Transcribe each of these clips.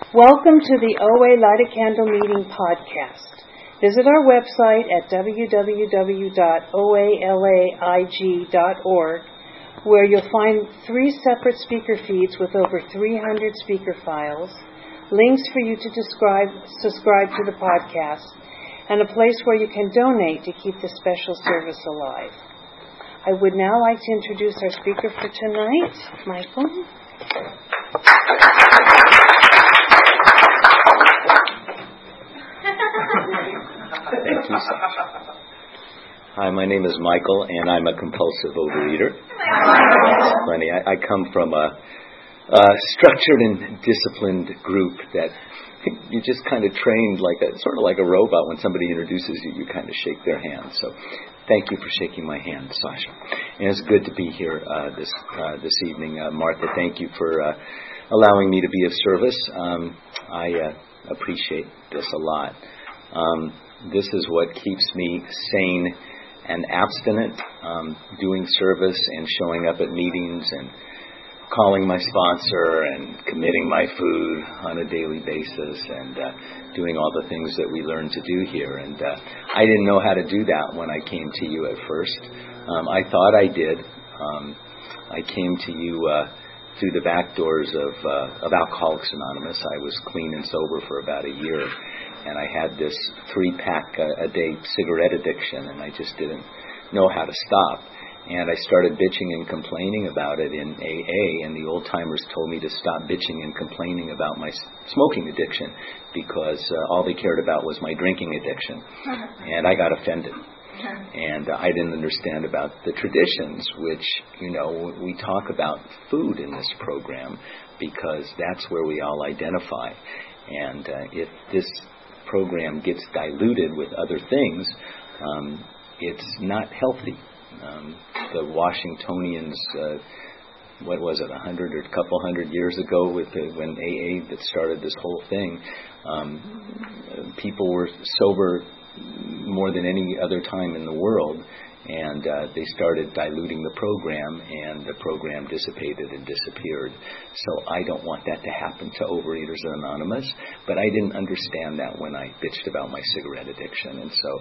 Welcome to the OA Light a Candle Meeting podcast. Visit our website at www.oalaig.org, where you'll find 3 separate speaker feeds with over 300 speaker files, links for you to subscribe to the podcast, and a place where you can donate to keep the special service alive. I would now like to introduce our speaker for tonight, Michael. Thank you. Hi, my name is Michael, and I'm a compulsive overeater. It's funny. I come from a structured and disciplined group that you just kind of trained sort of like a robot. When somebody introduces you, you kind of shake their hand. So, thank you for shaking my hand, Sasha. And it's good to be here this evening, Martha. Thank you for allowing me to be of service. I appreciate this a lot. This is what keeps me sane and abstinent, doing service and showing up at meetings and calling my sponsor and committing my food on a daily basis and doing all the things that we learn to do here. And I didn't know how to do that when I came to you at first. I thought I did. I came to you through the back doors of Alcoholics Anonymous. I was clean and sober for about a year, and I had this 3-pack a day cigarette addiction, and I just didn't know how to stop. And I started bitching and complaining about it in AA, and the old-timers told me to stop bitching and complaining about my smoking addiction because all they cared about was my drinking addiction. And I got offended. And I didn't understand about the traditions, which, we talk about food in this program because that's where we all identify. And if this program gets diluted with other things, it's not healthy. The Washingtonians, what was it, 100 or a couple hundred years ago when AA that started this whole thing, people were sober more than any other time in the world, and they started diluting the program, and the program dissipated and disappeared. So I don't want that to happen to Overeaters Anonymous, but I didn't understand that when I bitched about my cigarette addiction. And so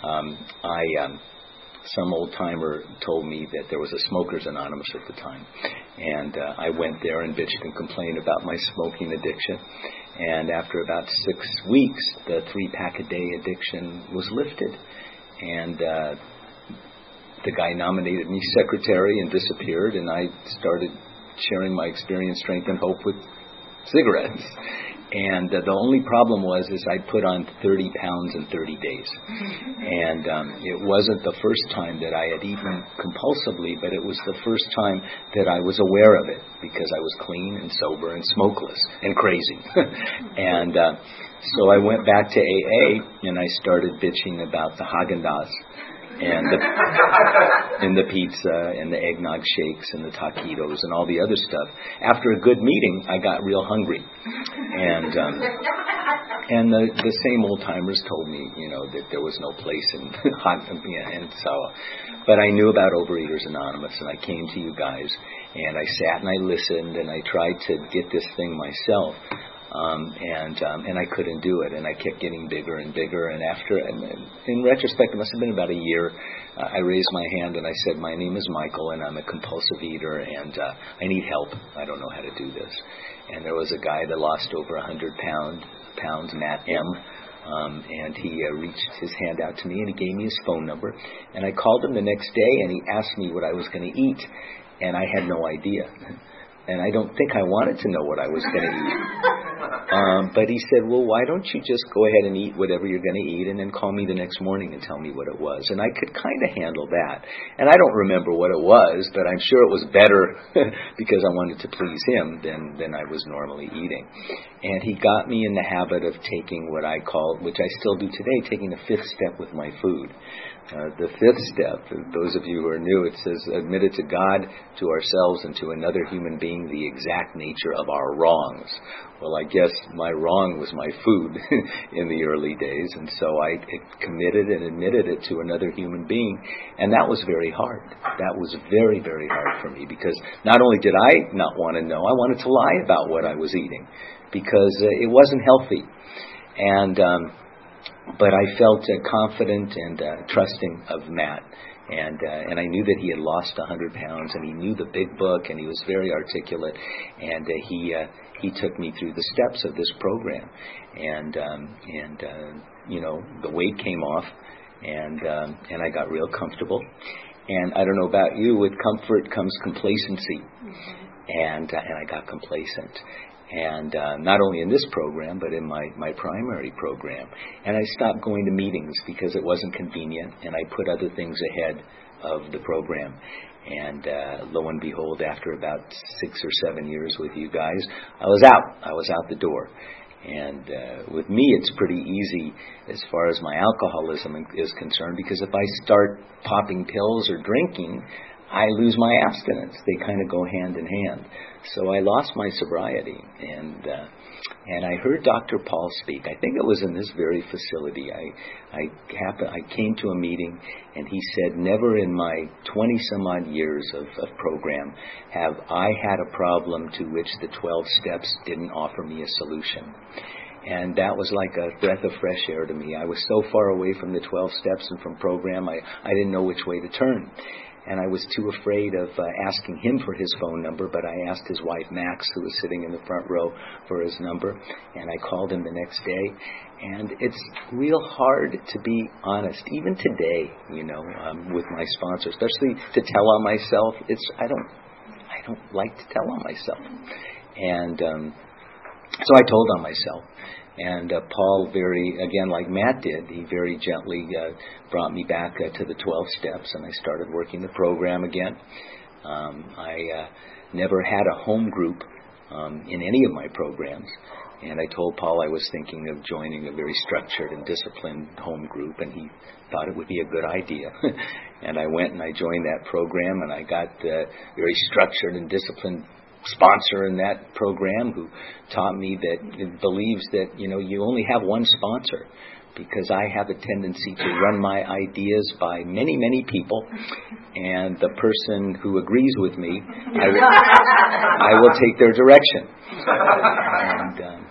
some old-timer told me that there was a Smokers Anonymous at the time, and I went there and bitched and complained about my smoking addiction. And after about 6 weeks, the 3-pack a day addiction was lifted, and the guy nominated me secretary and disappeared, and I started sharing my experience, strength, and hope with cigarettes. And the only problem was I put on 30 pounds in 30 days. And it wasn't the first time that I had eaten compulsively, but it was the first time that I was aware of it because I was clean and sober and smokeless and crazy. And so I went back to AA and I started bitching about the Haagen-Dazs and the pizza and the eggnog shakes and the taquitos and all the other stuff. After a good meeting, I got real hungry, and the same old timers told me, that there was no place in and so. But I knew about Overeaters Anonymous, and I came to you guys, and I sat and I listened, and I tried to get this thing myself. And I couldn't do it, and I kept getting bigger and bigger. And in retrospect, it must have been about a year. I raised my hand and I said, "My name is Michael, and I'm a compulsive eater, and I need help. I don't know how to do this." And there was a guy that lost over 100 pounds, Matt M. And he reached his hand out to me, and he gave me his phone number. And I called him the next day, and he asked me what I was going to eat, and I had no idea. And I don't think I wanted to know what I was going to eat. But he said, "Well, why don't you just go ahead and eat whatever you're going to eat and then call me the next morning and tell me what it was." And I could kind of handle that. And I don't remember what it was, but I'm sure it was better because I wanted to please him than I was normally eating. And he got me in the habit of taking what I call, which I still do today, taking the 5th step with my food. The 5th step, those of you who are new, it says, admitted to God, to ourselves, and to another human being the exact nature of our wrongs. Well, I guess my wrong was my food in the early days, and so I committed and admitted it to another human being, and that was very hard. That was very, very hard for me, because not only did I not want to know, I wanted to lie about what I was eating. because it wasn't healthy. And but I felt confident and trusting of Matt. And I knew that he had lost 100 pounds, and he knew the big book, and he was very articulate, and he took me through the steps of this program, and the weight came off, and I got real comfortable. And I don't know about you, with comfort comes complacency, and I got complacent. And not only in this program, but in my primary program. And I stopped going to meetings because it wasn't convenient, and I put other things ahead of the program. And lo and behold, after about 6 or 7 years with you guys, I was out the door. And with me, it's pretty easy as far as my alcoholism is concerned, because if I start popping pills or drinking, I lose my abstinence. They kind of go hand in hand. So I lost my sobriety, and I heard Dr. Paul speak. I think it was in this very facility. I came to a meeting, and he said, never in my 20-some-odd years of program have I had a problem to which the 12 steps didn't offer me a solution. And that was like a breath of fresh air to me. I was so far away from the 12 steps and from program, I didn't know which way to turn. And I was too afraid of asking him for his phone number, but I asked his wife, Max, who was sitting in the front row, for his number, and I called him the next day. And it's real hard to be honest, even today, with my sponsor, especially to tell on myself. I don't like to tell on myself. And so I told on myself. And Paul, again, like Matt did, he very gently brought me back to the 12 steps, and I started working the program again. I never had a home group in any of my programs, and I told Paul I was thinking of joining a very structured and disciplined home group, and he thought it would be a good idea. And I went and I joined that program, and I got very structured and disciplined sponsor in that program who taught me that believes that you only have one sponsor, because I have a tendency to run my ideas by many people, and the person who agrees with me, I will take their direction. And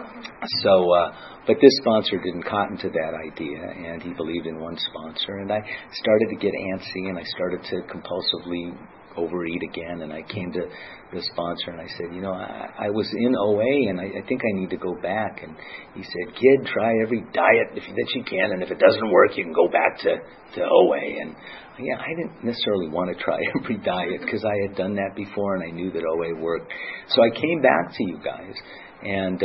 but this sponsor didn't cotton to that idea, and he believed in one sponsor, and I started to get antsy, and I started to compulsively overeat again, and I came to the sponsor and I said, I was in OA, and I think I need to go back. And he said, kid, try every diet that you can, and if it doesn't work, you can go back to OA. And I didn't necessarily want to try every diet, because I had done that before and I knew that OA worked. So I came back to you guys, and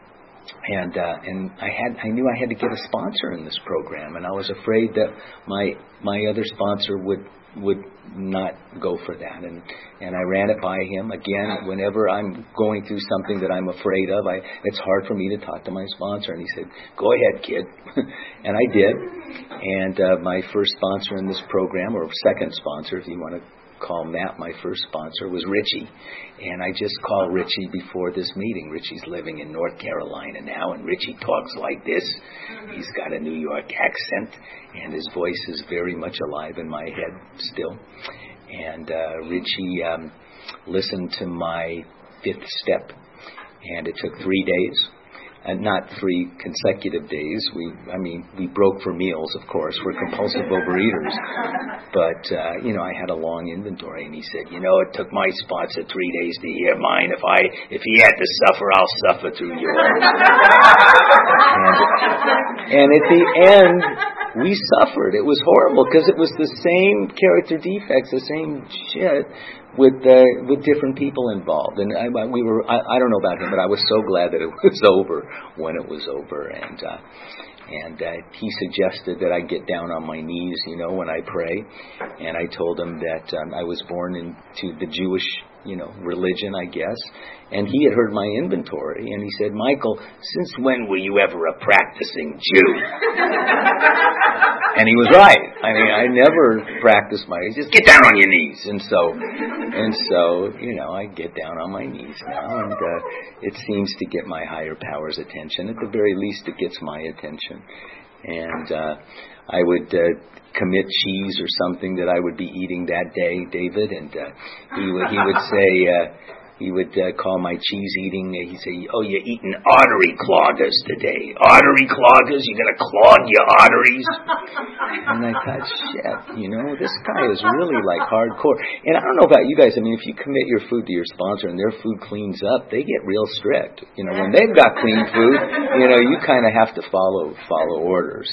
I knew I had to get a sponsor in this program, and I was afraid that my other sponsor would not go for that, and I ran it by him. Again, whenever I'm going through something that I'm afraid of, it's hard for me to talk to my sponsor, and he said, go ahead, kid. And I did. And my first sponsor in this program, or second sponsor, if you want to call Matt my first sponsor, was Richie. And I just called Richie before this meeting. Richie's living in North Carolina now, and Richie talks like this. He's got a New York accent, and his voice is very much alive in my head still. And Richie listened to my 5th step, and it took 3 days. And not 3 consecutive days. We broke for meals, of course. We're compulsive overeaters. But, I had a long inventory. And he said, it took my sponsor 3 days to hear mine. If he had to suffer, I'll suffer through yours. and at the end, we suffered. It was horrible, because it was the same character defects, the same shit, with different people involved. And I don't know about him, but I was so glad that it was over when it was over. And he suggested that I get down on my knees, when I pray. And I told him that I was born into the Jewish, religion, I guess. And he had heard my inventory, and he said, Michael, since when were you ever a practicing Jew? And he was right. I never practiced just get down on your knees. And so, I get down on my knees now, and it seems to get my higher power's attention. At the very least, it gets my attention. And I would commit cheese or something that I would be eating that day, David, and he would say, he would call my cheese eating. He'd say, "Oh, you're eating artery cloggers today. Artery cloggers? You're going to clog your arteries?" And I thought, shit, this guy is really like hardcore. And I don't know about you guys. I mean, if you commit your food to your sponsor and their food cleans up, they get real strict. When they've got clean food, you kind of have to follow orders.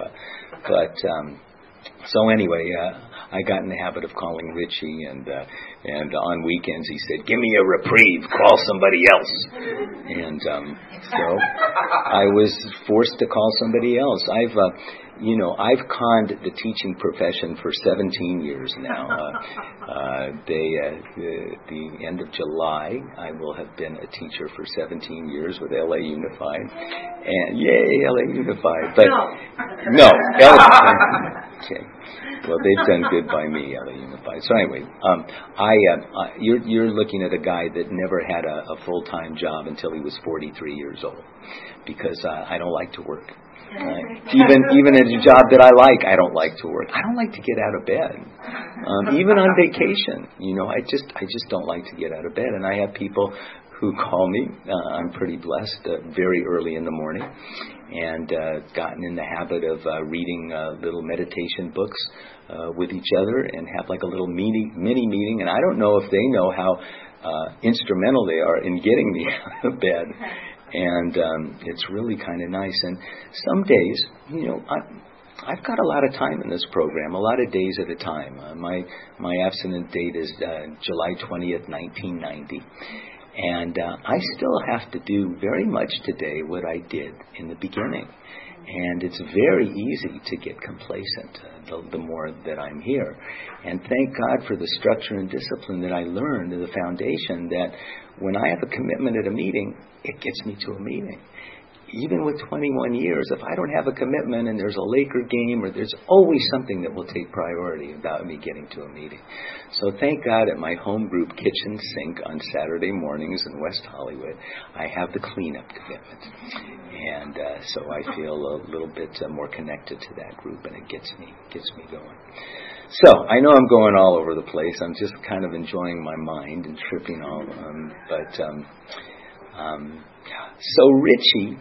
So anyway, I got in the habit of calling Richie, and on weekends he said, "Give me a reprieve, call somebody else." And so I was forced to call somebody else. I've conned the teaching profession for 17 years now. The end of July, I will have been a teacher for 17 years with LA Unified. And yay, LA Unified. But no, okay. Well, they've done good by me, LA Unified. So anyway, you're looking at a guy that never had a full-time job until he was 43 years old, because I don't like to work. Even at a job that I like, I don't like to work. I don't like to get out of bed. Even on vacation, I just don't like to get out of bed. And I have people who call me. I'm pretty blessed, very early in the morning, and gotten in the habit of reading little meditation books with each other, and have like a little mini meeting. And I don't know if they know how instrumental they are in getting me out of bed. And it's really kind of nice. And some days, I've got a lot of time in this program, a lot of days at a time. My abstinent date is July 20th, 1990. And I still have to do very much today what I did in the beginning. And it's very easy to get complacent the more that I'm here. And thank God for the structure and discipline that I learned in the foundation, that when I have a commitment at a meeting, it gets me to a meeting. Even with 21 years, if I don't have a commitment and there's a Laker game, or there's always something that will take priority about me getting to a meeting. So thank God at my home group kitchen sink on Saturday mornings in West Hollywood, I have the cleanup commitment. And so I feel a little bit more connected to that group, and it gets me going. So I know I'm going all over the place. I'm just kind of enjoying my mind and tripping all. So Richie.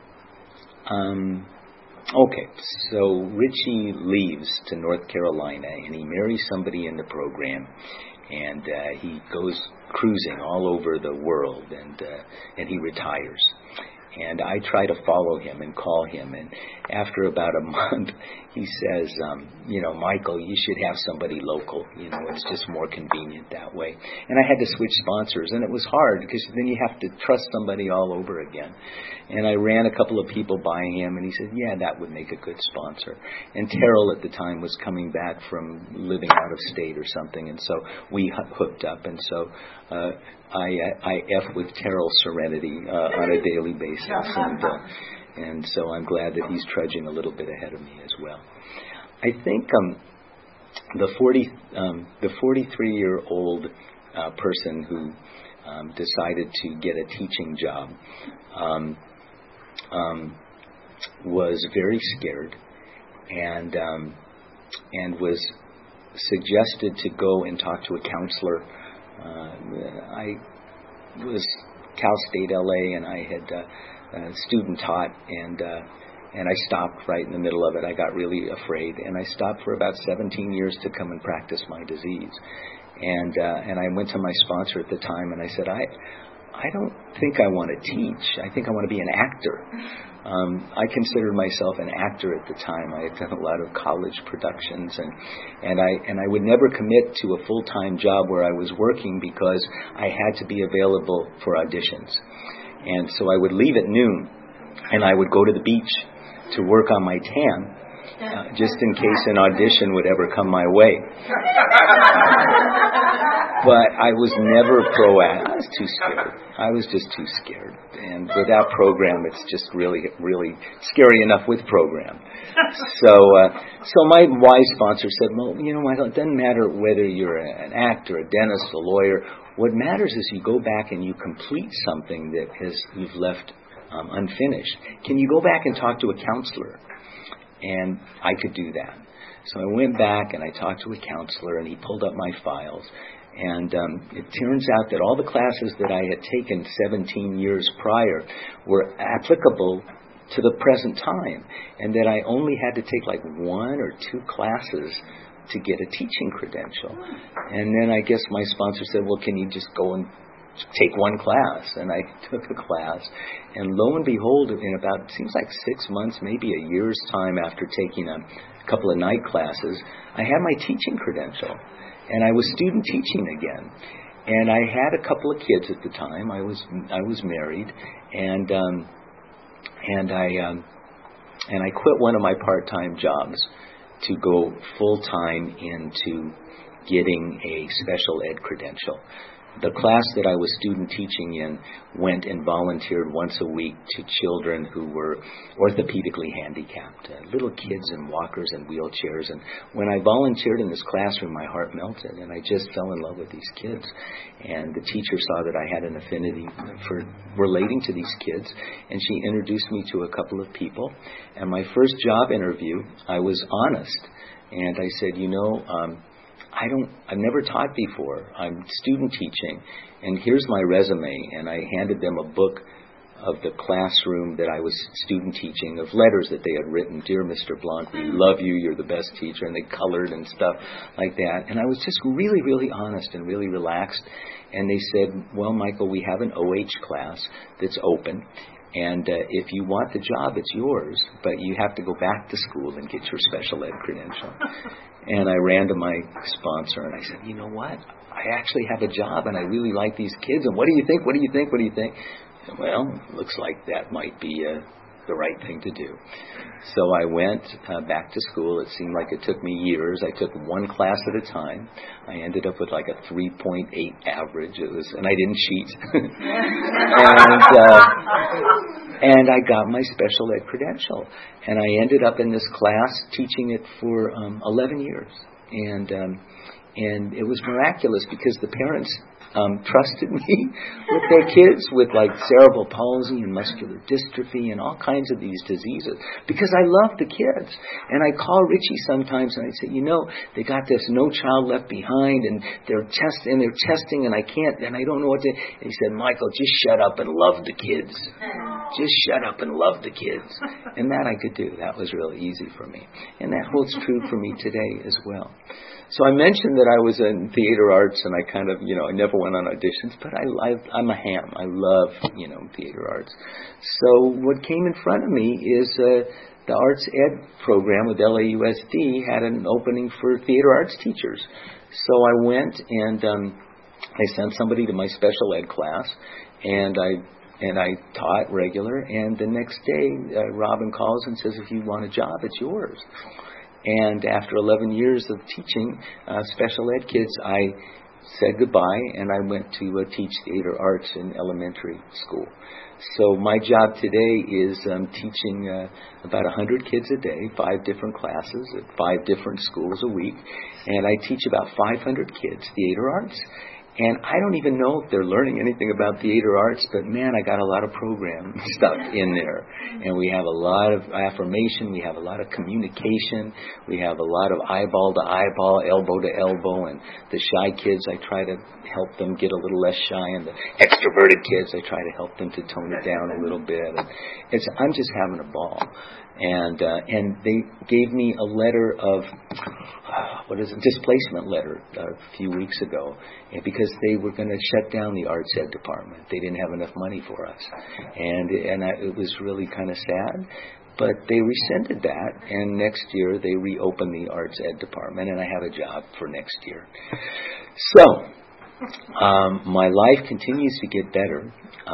So Richie leaves to North Carolina, and he marries somebody in the program, and he goes cruising all over the world, and he retires. And I try to follow him and call him, and after about a month, he says, Michael, you should have somebody local. It's just more convenient that way. And I had to switch sponsors, and it was hard, because then you have to trust somebody all over again. And I ran a couple of people by him, and he said, yeah, that would make a good sponsor. And Terrell at the time was coming back from living out of state or something, and so we hooked up. And so I F with Terrell's serenity on a daily basis. And so I'm glad that he's trudging a little bit ahead of me as well. I think the 43-year-old person who decided to get a teaching job was very scared, and was suggested to go and talk to a counselor. I was Cal State LA, and I had student taught, and I stopped right in the middle of it. I got really afraid, and I stopped for about 17 years to come and practice my disease. And I went to my sponsor at the time, and I said, I don't think I want to teach. I think I want to be an actor. I considered myself an actor at the time. I had done a lot of college productions, and I would never commit to a full-time job where I was working, because I had to be available for auditions. And so I would leave at noon, and I would go to the beach to work on my tan, just in case an audition would ever come my way. But I was never proactive. I was too scared. I was just too scared. And without program, it's just really, really scary enough with program. So my wise sponsor said, well, Michael, it doesn't matter whether you're an actor, a dentist, a lawyer. What matters is you go back and you complete something that you've left unfinished. Can you go back and talk to a counselor? And I could do that. So I went back and I talked to a counselor, and he pulled up my files. And it turns out that all the classes that I had taken 17 years prior were applicable to the present time, and that I only had to take like 1 or 2 classes to get a teaching credential. And then I guess my sponsor said, well, can you just go and take 1 class? And I took a class, and lo and behold, in about, seems like 6 months, maybe a year's time after taking a couple of night classes, I had my teaching credential, and I was student teaching again. And I had a couple of kids at the time. I was married, and I quit one of my part-time jobs to go full-time into getting a special ed credential. The class that I was student teaching in went and volunteered once a week to children who were orthopedically handicapped, little kids in walkers and wheelchairs. And when I volunteered in this classroom, my heart melted, and I just fell in love with these kids. And the teacher saw that I had an affinity for relating to these kids, and she introduced me to a couple of people. And my first job interview, I was honest, and I said, I've never taught before. I'm student teaching, and here's my resume. And I handed them a book of the classroom that I was student teaching, of letters that they had written. Dear Mr. Blanc, we love you. You're the best teacher. And they colored and stuff like that. And I was just really, really honest and really relaxed. And they said, well, Michael, we have an OH class that's open. And if you want the job, it's yours, but you have to go back to school and get your special ed credential. And I ran to my sponsor and I said, you know what? I actually have a job and I really like these kids. And what do you think? What do you think? What do you think? Said, well, looks like that might be the right thing to do. So I went back to school. It seemed like it took me years. I took 1 class at a time. I ended up with like a 3.8 average. And I didn't cheat. And I got my special ed credential. And I ended up in this class teaching it for 11 years. And it was miraculous because the parents trusted me with their kids with like cerebral palsy and muscular dystrophy and all kinds of these diseases, because I love the kids. And I call Richie sometimes and I say, they got this No Child Left Behind, and they're testing and I don't know what to. And he said, Michael, just shut up and love the kids. Just shut up and love the kids. And that I could do. That was really easy for me. And that holds true for me today as well. So I mentioned that I was in theater arts, and I kind of, I never went on auditions, but I'm a ham. I love, theater arts. So what came in front of me is the Arts Ed program with LAUSD had an opening for theater arts teachers. So I went and I sent somebody to my special ed class, and I taught regular. And the next day, Robin calls and says, if you want a job, it's yours. And after 11 years of teaching special ed kids, I said goodbye, and I went to teach theater arts in elementary school. So my job today is teaching about 100 kids a day, 5 different classes at 5 different schools a week. And I teach about 500 kids theater arts. And I don't even know if they're learning anything about theater arts, but man, I got a lot of program stuff in there. And we have a lot of affirmation, we have a lot of communication, we have a lot of eyeball to eyeball, elbow to elbow, and the shy kids, I try to help them get a little less shy, and the extroverted kids, I try to help them to tone it down a little bit. And I'm just having a ball. And they gave me a letter of displacement letter a few weeks ago, because they were going to shut down the Arts Ed department. They didn't have enough money for us, and it was really kind of sad. But they rescinded that, and next year they reopened the Arts Ed department, and I have a job for next year. So my life continues to get better.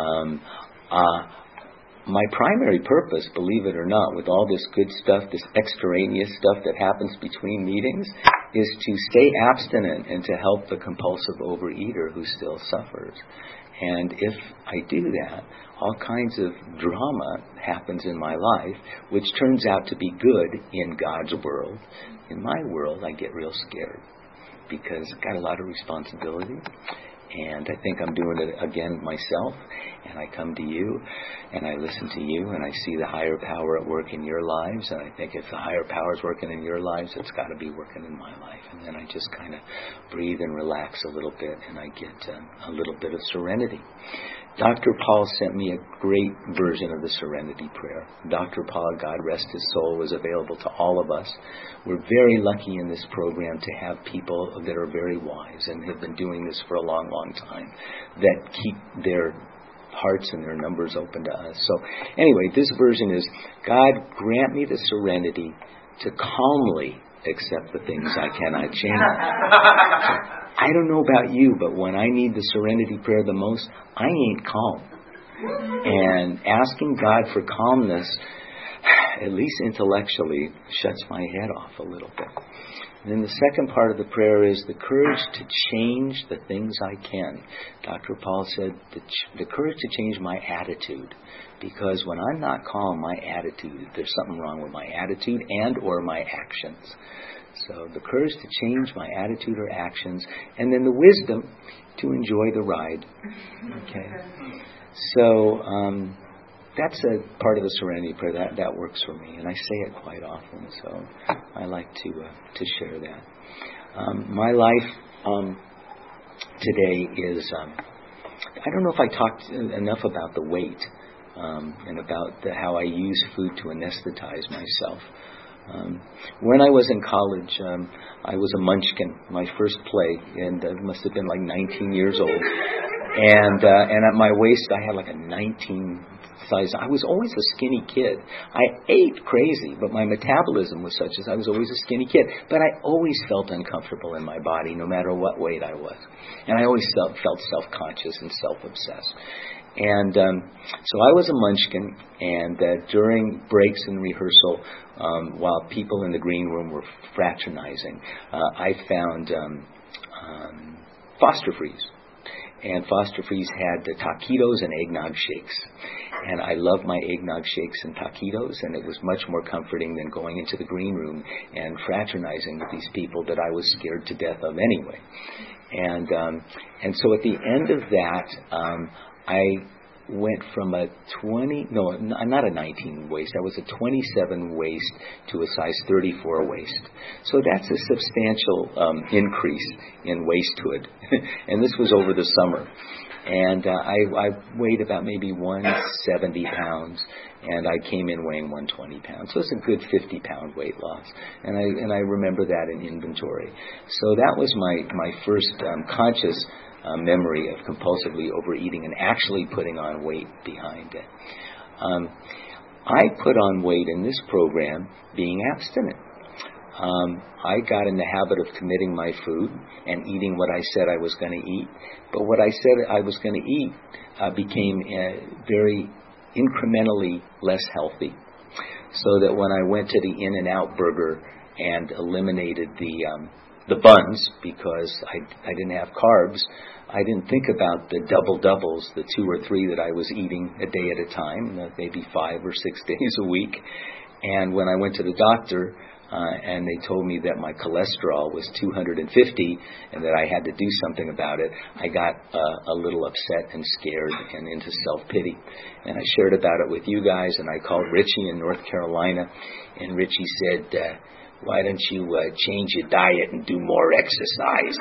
My primary purpose, believe it or not, with all this good stuff, this extraneous stuff that happens between meetings, is to stay abstinent and to help the compulsive overeater who still suffers. And if I do that, all kinds of drama happens in my life, which turns out to be good in God's world. In my world, I get real scared because I've got a lot of responsibility. And I think I'm doing it again myself. And I come to you, and I listen to you, and I see the higher power at work in your lives. And I think if the higher power is working in your lives, it's got to be working in my life. And then I just kind of breathe and relax a little bit, and I get a little bit of serenity. Dr. Paul sent me a great version of the Serenity Prayer. Dr. Paul, God rest his soul, was available to all of us. We're very lucky in this program to have people that are very wise and have been doing this for a long, long time, that keep their hearts and their numbers open to us. So anyway, this version is, God, grant me the serenity to calmly accept the things I cannot change. I don't know about you, but when I need the Serenity Prayer the most, I ain't calm. And asking God for calmness, at least intellectually, shuts my head off a little bit. And then the second part of the prayer is the courage to change the things I can. Dr. Paul said the courage to change my attitude. Because when I'm not calm, my attitude, there's something wrong with my attitude and or my actions. So the courage to change my attitude or actions, and then the wisdom to enjoy the ride. Okay. So that's a part of the Serenity Prayer that works for me, and I say it quite often. So I like to share that. My life today is I don't know if I talked enough about the weight and about how I use food to anesthetize myself. When I was in college, I was a munchkin, my first play, and I must have been like 19 years old. And at my waist, I had like a 19 size. I was always a skinny kid. I ate crazy, but my metabolism was such as I was always a skinny kid. But I always felt uncomfortable in my body, no matter what weight I was. And I always felt self-conscious and self-obsessed. And so I was a munchkin, and during breaks in rehearsal, while people in the green room were fraternizing, I found Foster Freeze. And Foster Freeze had the taquitos and eggnog shakes. And I love my eggnog shakes and taquitos, and it was much more comforting than going into the green room and fraternizing with these people that I was scared to death of anyway. And so at the end of that, I went from a 19 waist. I was a 27 waist to a size 34 waist. So that's a substantial increase in waisthood. And this was over the summer. And I weighed about maybe 170 pounds, and I came in weighing 120 pounds. So it's a good 50-pound weight loss. And I remember that in inventory. So that was my first conscious memory of compulsively overeating and actually putting on weight behind it. I put on weight in this program being abstinent. I got in the habit of committing my food and eating what I said I was going to eat. But what I said I was going to eat became very incrementally less healthy. So that when I went to the In-N-Out burger and eliminated the buns because I didn't have carbs, I didn't think about the doubles, the 2 or 3 that I was eating a day at a time, maybe 5 or 6 days a week. And when I went to the doctor and they told me that my cholesterol was 250 and that I had to do something about it, I got a little upset and scared and into self-pity. And I shared about it with you guys, and I called Richie in North Carolina, and Richie said, why don't you change your diet and do more exercise?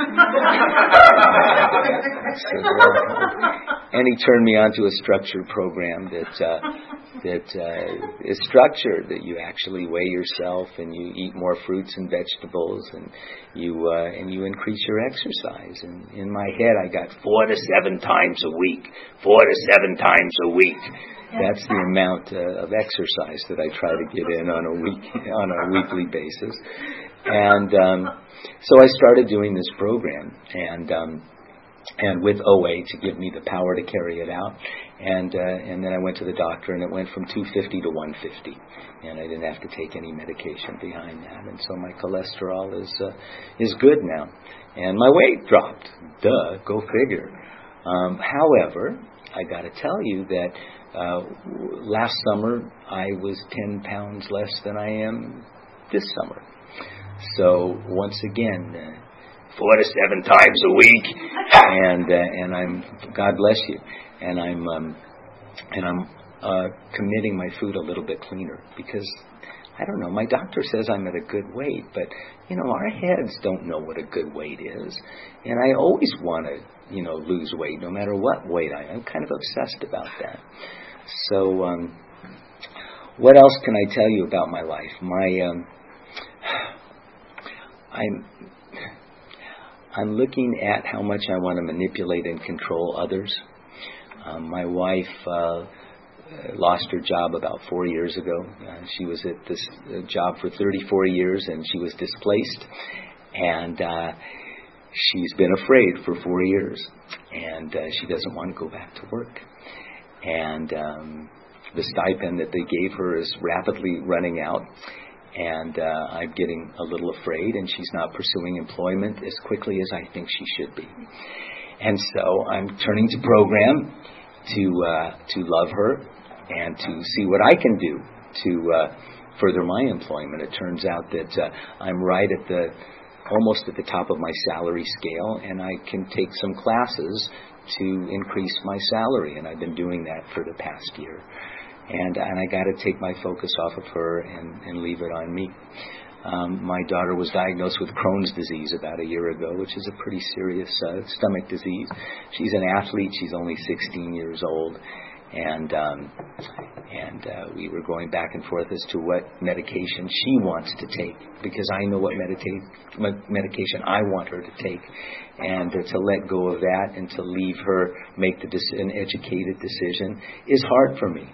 And he turned me on to a structured program that is structured, that you actually weigh yourself and you eat more fruits and vegetables and you increase your exercise. And in my head, I got 4 to 7 times a week. 4 to 7 times a week. That's the amount of exercise that I try to get in on a weekly basis. And so I started doing this program, and with OA to give me the power to carry it out. And then I went to the doctor, and it went from 250 to 150, and I didn't have to take any medication behind that. And so my cholesterol is good now, and my weight dropped. Duh, go figure. However, I got to tell you that last summer I was 10 pounds less than I am this summer. So once again, 4 to 7 times a week, and I'm, God bless you, and I'm committing my food a little bit cleaner because, I don't know, my doctor says I'm at a good weight, but, our heads don't know what a good weight is. And I always want to, lose weight, no matter what weight I am. I'm kind of obsessed about that. So, what else can I tell you about my life? I'm looking at how much I want to manipulate and control others. My wife lost her job about 4 years ago. She was at this job for 34 years, and she was displaced. And she's been afraid for 4 years, and she doesn't want to go back to work. And the stipend that they gave her is rapidly running out, and I'm getting a little afraid, and she's not pursuing employment as quickly as I think she should be. And so I'm turning to program to love her and to see what I can do to further my employment. It turns out that I'm right at almost at the top of my salary scale, and I can take some classes to increase my salary, and I've been doing that for the past year. And I got to take my focus off of her and leave it on me. My daughter was diagnosed with Crohn's disease about a year ago, which is a pretty serious stomach disease. She's an athlete. She's only 16 years old. And we were going back and forth as to what medication she wants to take, because I know what medication I want her to take, and to let go of that and to leave her make an educated decision is hard for me.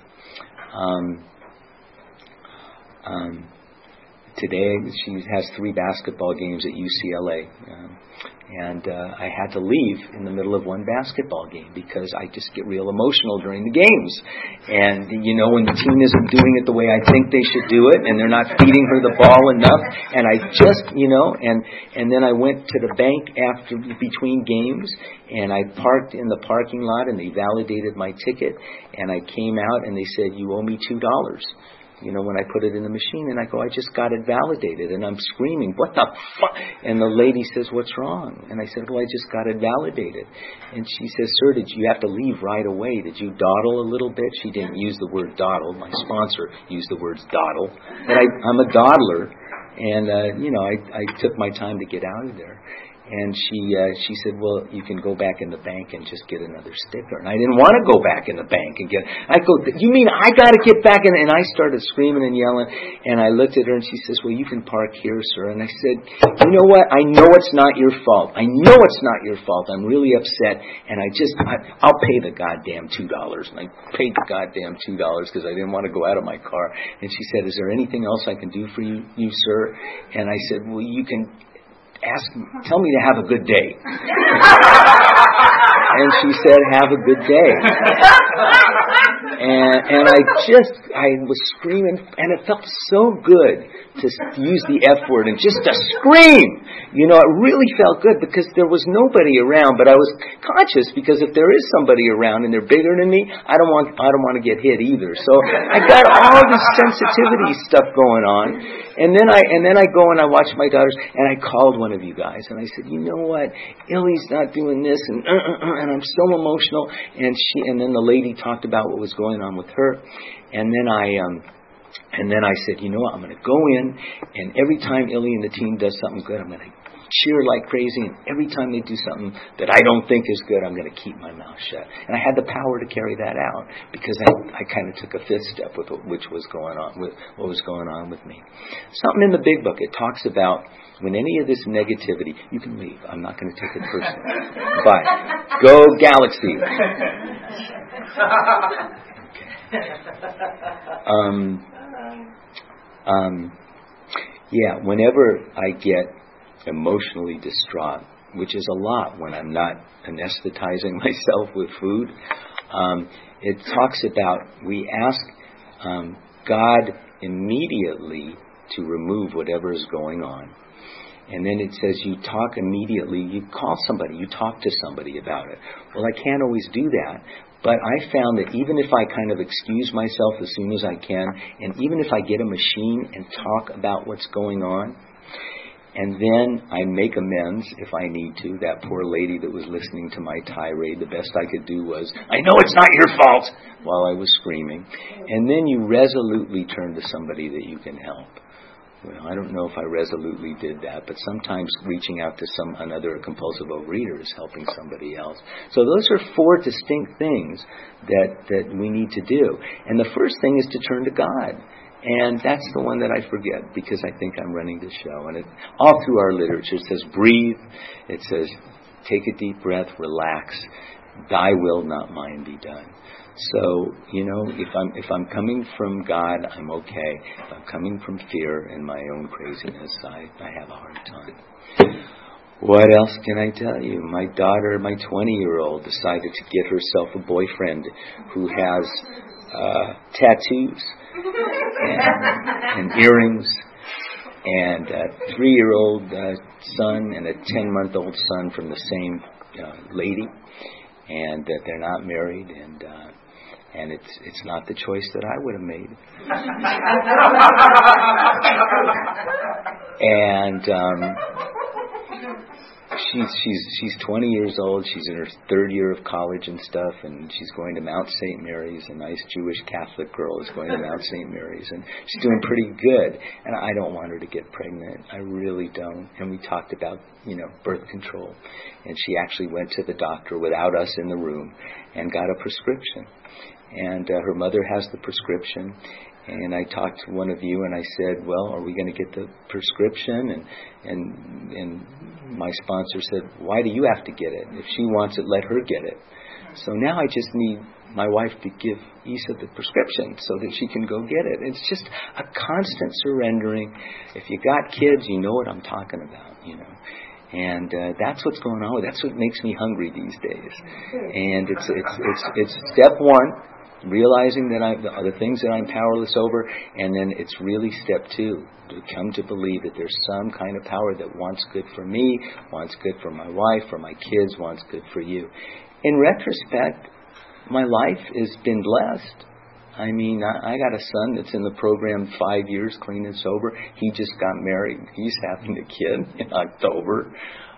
Today she has 3 basketball games at UCLA. And I had to leave in the middle of one basketball game because I just get real emotional during the games. And, when the team isn't doing it the way I think they should do it, and they're not feeding her the ball enough, and I just, and then I went to the bank between games, and I parked in the parking lot, and they validated my ticket, and I came out, and they said, "You owe me $2. When I put it in the machine, and I go, "I just got it validated," and I'm screaming, "What the fuck?" And the lady says, "What's wrong?" And I said, "Well, I just got it validated." And she says, "Sir, did you have to leave right away? Did you dawdle a little bit?" She didn't use the word dawdle. My sponsor used the words dawdle. But I'm a dawdler, and, I took my time to get out of there. And she said, "Well, you can go back in the bank and just get another sticker." And I didn't want to go back in the bank and I go, "You mean I got to get back in?" And I started screaming and yelling. And I looked at her and she says, "Well, you can park here, sir." And I said, "You know what? I know it's not your fault. I know it's not your fault. I'm really upset. And I'll pay the goddamn $2. And I paid the goddamn $2 because I didn't want to go out of my car. And she said, "Is there anything else I can do for you, sir?" And I said, "Well, you can tell me to have a good day." And she said, "Have a good day." And I was screaming, and it felt so good to use the F word and just to scream. It really felt good because there was nobody around, but I was conscious because if there is somebody around and they're bigger than me, I don't want to get hit either. So I got all this sensitivity stuff going on. And then I go and I watch my daughters, and I called one of you guys, and I said, "You know what? Illy's not doing this, and I'm so emotional." And then the lady talked about what was going on with her, and then I said, "You know what? I'm going to go in, and every time Illy and the team does something good, I'm going to cheer like crazy, and every time they do something that I don't think is good, I'm going to keep my mouth shut." And I had the power to carry that out because I kind of took a fifth step with what was going on with me. Something in the Big Book, it talks about when any of this negativity, you can leave. I'm not going to take it personally. But go Galaxy. Okay. Whenever I get emotionally distraught, which is a lot when I'm not anesthetizing myself with food, it talks about we ask God immediately to remove whatever is going on. And then it says you talk immediately, you call somebody, you talk to somebody about it. Well, I can't always do that, but I found that even if I kind of excuse myself as soon as I can, and even if I get a machine and talk about what's going on, And then I make amends if I need to. That poor lady that was listening to my tirade, the best I could do was, I know it's not your fault, while I was screaming. And then you resolutely turn to somebody that you can help. Well, I don't know if I resolutely did that, but sometimes reaching out to another compulsive overeater is helping somebody else. So those are 4 distinct things that we need to do. And the first thing is to turn to God. And that's the one that I forget because I think I'm running the show. And all through our literature it says breathe. It says take a deep breath, relax. Thy will, not mine, be done. So, if I'm coming from God, I'm okay. If I'm coming from fear and my own craziness, I have a hard time. What else can I tell you? My daughter, my 20-year-old, decided to get herself a boyfriend who has tattoos and earrings and a 3-year-old son and a 10-month-old son from the same lady, and that they're not married, and it's not the choice that I would have made. And she's 20 years old. She's in her 3rd year of college and stuff, and she's going to Mount St. Mary's. A nice Jewish Catholic girl is going to Mount St. Mary's, and she's doing pretty good. And I don't want her to get pregnant. I really don't. And we talked about, birth control. And she actually went to the doctor without us in the room and got a prescription. And her mother has the prescription. And I talked to one of you and I said, well, are we going to get the prescription? And my sponsor said, why do you have to get it? If she wants it, let her get it. So now I just need my wife to give Isa the prescription so that she can go get it. It's just a constant surrendering. If you got kids, you know what I'm talking about, And that's what's going on. That's what makes me hungry these days. And it's step 1. Realizing that the things that I'm powerless over, and then it's really step 2, to come to believe that there's some kind of power that wants good for me, wants good for my wife, for my kids, wants good for you. In retrospect, my life has been blessed. I mean, I got a son that's in the program 5 years, clean and sober. He just got married. He's having a kid in October.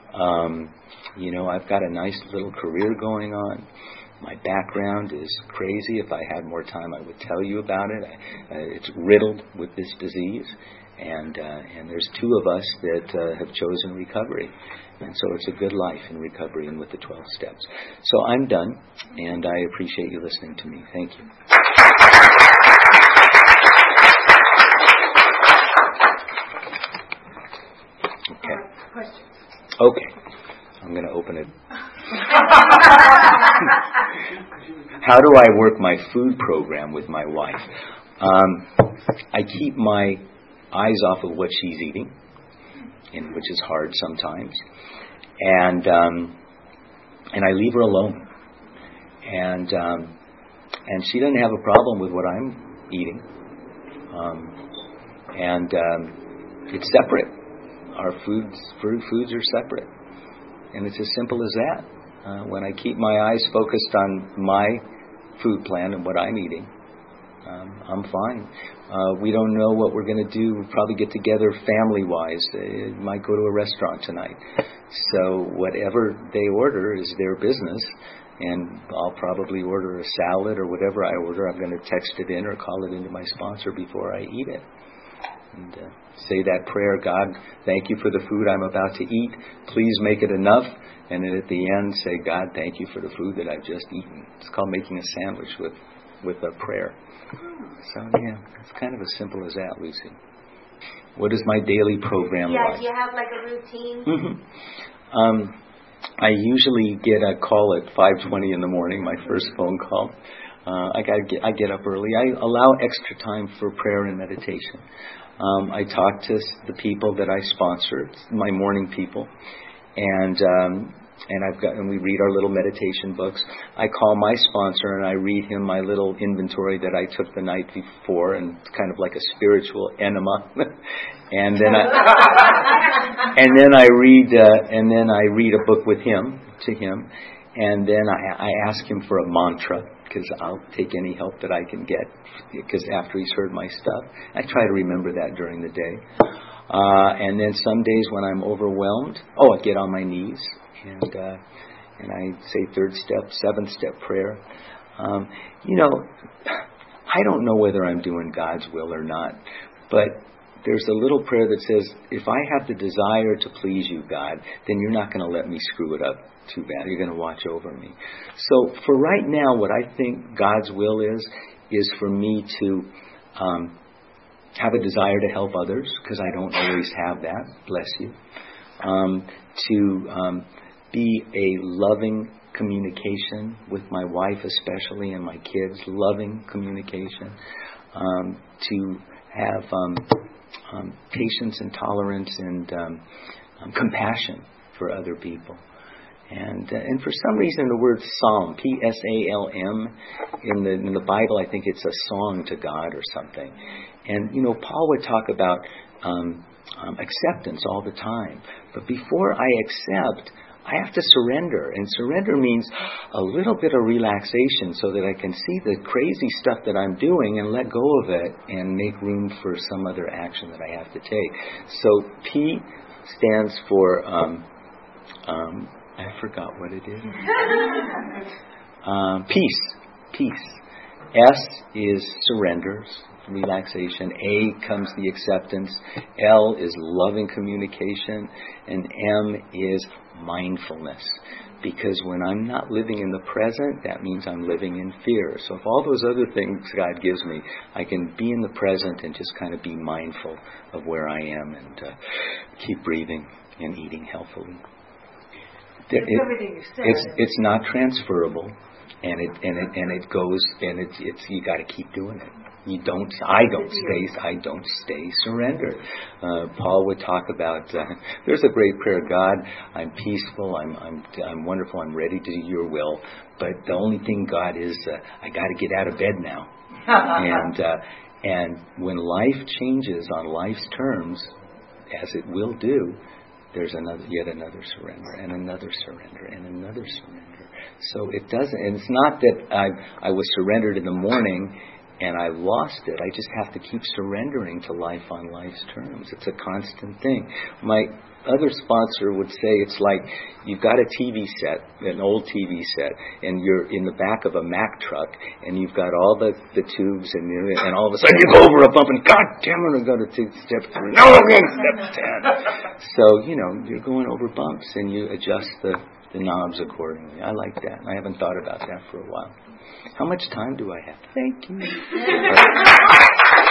I've got a nice little career going on. My background is crazy. If I had more time, I would tell you about it. It's riddled with this disease, and there's 2 of us that have chosen recovery, and so it's a good life in recovery and with the 12 steps. So I'm done, and I appreciate you listening to me. Thank you. Okay. I'm going to open it. How do I work my food program with my wife? I keep my eyes off of what she's eating, which is hard sometimes, and I leave her alone, and she doesn't have a problem with what I'm eating, and it's separate. Our foods are separate. And it's as simple as that. When I keep my eyes focused on my food plan and what I'm eating, I'm fine. We don't know what we're going to do. We'll probably get together family-wise. Might go to a restaurant tonight. So whatever they order is their business. And I'll probably order a salad or whatever I order. I'm going to text it in or call it into my sponsor before I eat it. And say that prayer, God, thank you for the food I'm about to eat. Please make it enough. And then at the end, say, God, thank you for the food that I've just eaten. It's called making a sandwich with a prayer. So, yeah, it's kind of as simple as that, Lucy. What is my daily program like? Do you have like a routine? Mm-hmm. I usually get a call at 5:20 in the morning, my first phone call. I get up early. I allow extra time for prayer and meditation. I talk to the people that I sponsor, my morning people, and we read our little meditation books. I call my sponsor and I read him my little inventory that I took the night before, and it's kind of like a spiritual enema. and then I read a book with him, and then I ask him for a mantra, because I'll take any help that I can get, because after he's heard my stuff, I try to remember that during the day. And then some days when I'm overwhelmed, I get on my knees and I say third step, seventh step prayer. I don't know whether I'm doing God's will or not, but there's a little prayer that says, if I have the desire to please you, God, then you're not going to let me screw it up too bad. You're going to watch over me. So for right now, what I think God's will is for me to have a desire to help others, because I don't always have that. Bless you. To be a loving communication with my wife especially and my kids, loving communication. To have patience and tolerance and compassion for other people. And for some reason the word psalm, P-S-A-L-M, in the Bible, I think it's a song to God or something. And, Paul would talk about acceptance all the time. But before I accept, I have to surrender. And surrender means a little bit of relaxation so that I can see the crazy stuff that I'm doing and let go of it and make room for some other action that I have to take. So P stands for... I forgot what it is. Peace. S is surrender, relaxation. A comes the acceptance. L is loving communication. And M is mindfulness. Because when I'm not living in the present, that means I'm living in fear. So if all those other things God gives me, I can be in the present and just kind of be mindful of where I am and keep breathing and eating healthily. It's not transferable, and it goes, and it's you got to keep doing it. I don't stay surrendered. Paul would talk about there's a great prayer. God, I'm peaceful, I'm wonderful, I'm ready to do your will. But the only thing, God, is I got to get out of bed now. And when life changes on life's terms, as it will do, there's yet another surrender, and another surrender, and another surrender. So it doesn't, and it's not that I was surrendered in the morning and I lost it. I just have to keep surrendering to life on life's terms. It's a constant thing. My other sponsor would say it's like you've got a TV set, an old TV set, and you're in the back of a Mack truck, and you've got all the tubes, and all of a sudden you go over a bump, and God damn it, I'm going to step 3. No, I'm going to step 10. So, you're going over bumps, and you adjust the knobs accordingly. I like that. I haven't thought about that for a while. How much time do I have? Thank you.